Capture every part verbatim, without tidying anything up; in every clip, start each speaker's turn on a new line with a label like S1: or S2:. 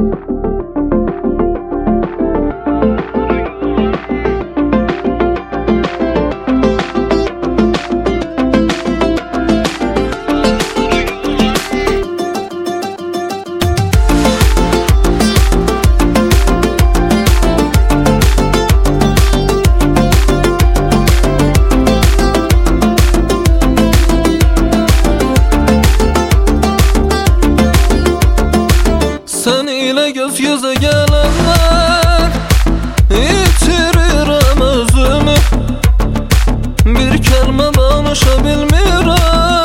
S1: Sen ile göz göze gelenler yitiririm özümü. Bir kelime danışabilmirəm,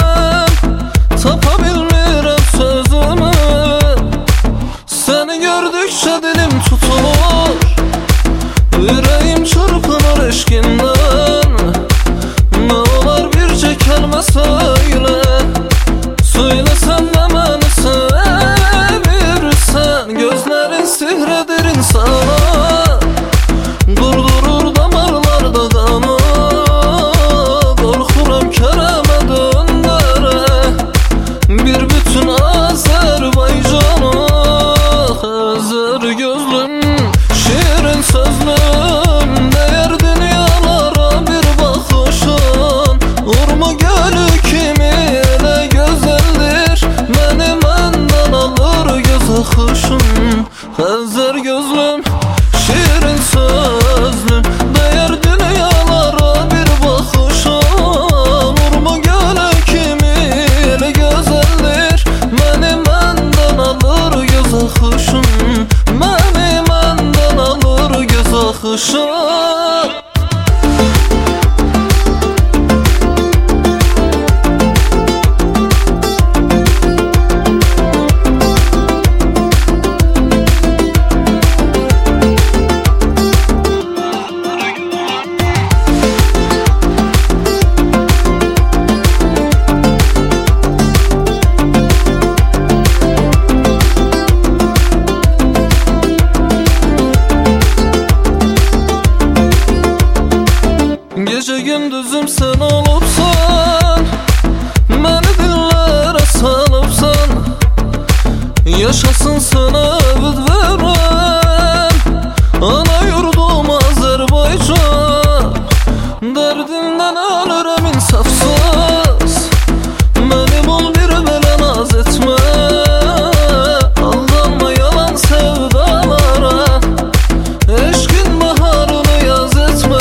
S1: tapabilmirəm sözümü. Seni gördükçe dilim tutulur, yüreğim çırpınır eşkinden. Ne olar birce kelime söyle, söylesen de beni sevirsen. Gözlerin sihredir insana, durdurur damarlarda kanı. Korkuram kereme döndere bir bütün Azerbaycanı. Hazır gözlüm, şirin sözlüm, değer dünyalara bir bakışın. Urmu gölü kimiyle güzeldir, beni menden alır göz akışın. Hazır gözlüm, şirin sözlüm, değer dünyalara bir bakışın. Urmu gölü kimiyle güzeldir, beni menden alır göz akışın. Beni menden alır göz akışın. Gece gündüzüm sen olupsan, beni dillere salıpsan. Yaşasın sana övüd veren ana yurdum Azerbaycan. Derdinden ölürüm insafsız, benim ol bir belə naz etme. Aldanma yalan sevdalara, eşkin baharını yaz etme.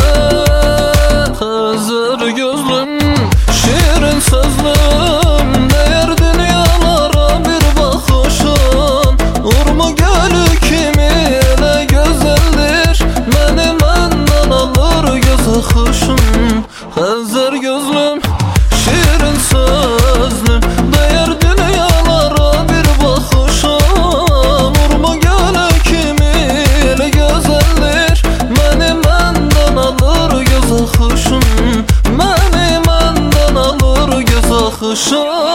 S1: Hazır gözlüm, şirin sözlüm, değer dünyalara bir bakışın. Urmu gölü kimiyle güzeldir, beni menden alır göz akışın. Hazır gözlüm, şirin sözlüm, değer dünyalara bir bakışın. Urmu gölü kimiyle güzeldir, beni menden alır göz akışın. Beni menden alır göz akışın.